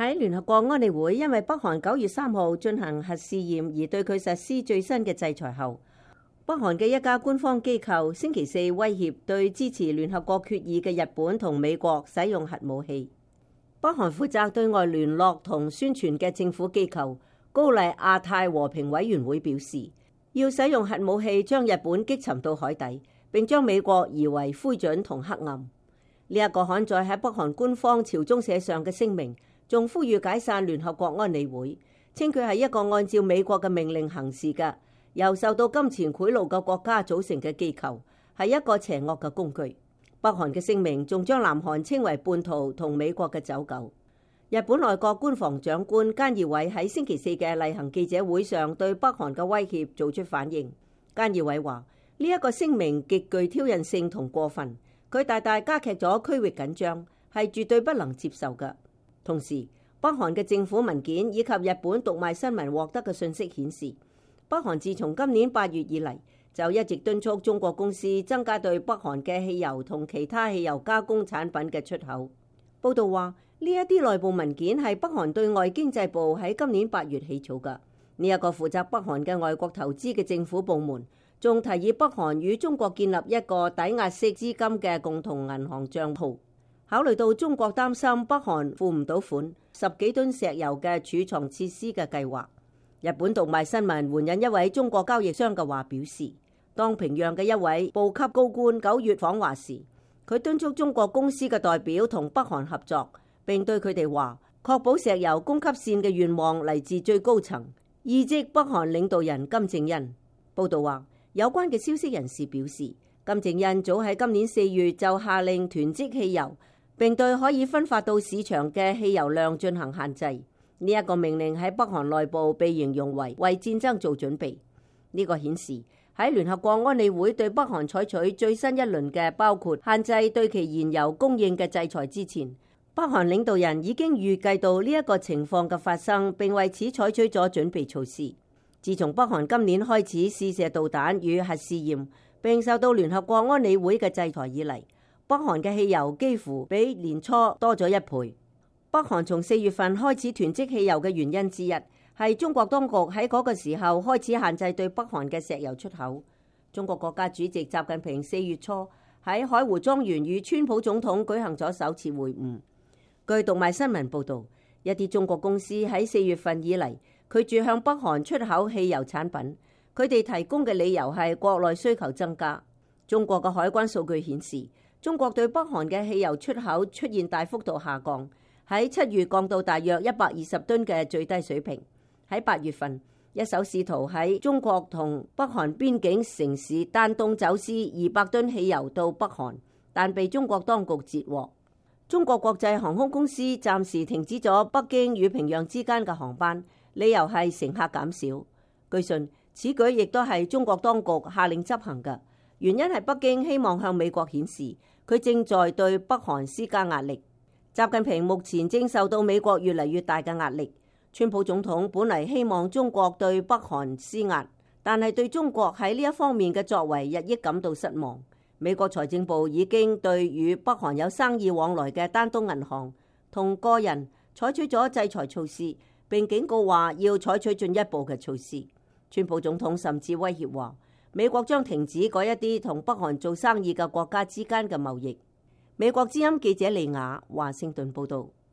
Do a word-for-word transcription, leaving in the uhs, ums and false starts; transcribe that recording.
喺聯合國安理會因為北韓九月三號進行核試驗而對佢實施最新嘅制裁後，北韓嘅一家官方機構星期四威脅對支持聯合國決議嘅日本同美國使用核武器。北韓負責對外聯絡同宣傳嘅政府機構高麗亞太和平委員會表示，要使用核武器將日本擊沉到海底，並將美國夷為灰燼同黑暗。呢一個刊載喺北韓官方朝中社上嘅聲明，仲呼籲解散聯合國安理會，稱佢係一個按照美國嘅命令行事嘅由受到金錢賄賂嘅國家組成嘅機構，係一個邪惡嘅工具。北韓嘅聲明仲將南韓稱為叛徒同美國嘅走狗。日本內閣官房長官菅義偉喺星期四嘅例行記者會上對北韓嘅威脅做出反應。菅義偉話：呢一個聲明極具挑釁性同過分，佢大大加劇咗區域緊張，係絕對不能接受嘅。同時，北韓嘅政府文件以及日本讀賣新聞獲得嘅信息顯示，北韓自從今年八月以嚟就一直敦促中國公司增加對北韓嘅汽油同其他汽油加工產品嘅出口。報道話，呢一啲內部文件係北韓對外經濟部喺今年八月起草嘅。呢一個負責北韓嘅外國投資嘅政府部門仲提議北韓與中國建立一個抵押式資金嘅共同銀行帳號。考慮到中國擔心北韓付唔到款十幾噸石油嘅儲藏設施嘅計劃，日本讀賣新聞援引一位中國交易商嘅話表示，當平壤嘅一位部級高官九月訪華時，佢敦促中國公司嘅代表同北韓合作，並對佢哋話，確保石油供給線嘅願望嚟自最高層，意即北韓領導人金正恩。報道話，有關嘅消息人士表示，金正恩早喺今年四月就下令囤積汽油，並對可以分發到市場嘅汽油量進行限制。呢一個命令喺北韓內部被形容為為戰爭做準備。呢個顯示喺聯合國安理會對北韓採取最新一輪嘅包括限制對其燃油供應嘅制裁之前，北韓領導人已經預計到呢一個情況嘅發生，並為此採取咗準備措施。自從北韓今年開始試射導彈與核試驗，並受到聯合國安理會嘅制裁以嚟，北韓嘅汽油幾乎比年初多咗一倍。北韓從四月份開始囤積汽油嘅原因之一，係中國當局喺嗰個時候開始限制對北韓嘅石油出口。中國國家主席習近平四月初喺海湖莊園與川普總統舉行咗首次會晤。據讀賣新聞報導，一啲中國公司喺四月份以嚟拒絕向北韓出口汽油產品，佢哋提供嘅理由係國內需求增加。中國嘅海關數據顯示，中國對北韓嘅汽油出口出現大幅度下降，喺七月降到大約一百二十噸嘅最低水平。喺八月份，一艘試圖喺中國同北韓邊境城市丹東走私二百噸汽油到北韓，但被中國當局截獲。中國國際航空公司暫時停止咗北京與平壤之間嘅航班，理由係乘客減少。據信，此舉亦都係中國當局下令執行嘅，原因係北京希望向美國顯示佢正在對北韓施加壓力。習近平目前正受到美國越嚟越大嘅壓力。川普總統本嚟希望中國對北韓施壓，但係對中國喺呢一方面嘅作為日益感到失望。美國財政部已經對與北韓有生意往來嘅丹東銀行同個人採取咗制裁措施，並警告話要採取進一步嘅措施。川普總統甚至威脅話，美國將停止嗰一啲同北韓做生意嘅國家之間嘅貿易。美國之音記者利亞華盛頓報道。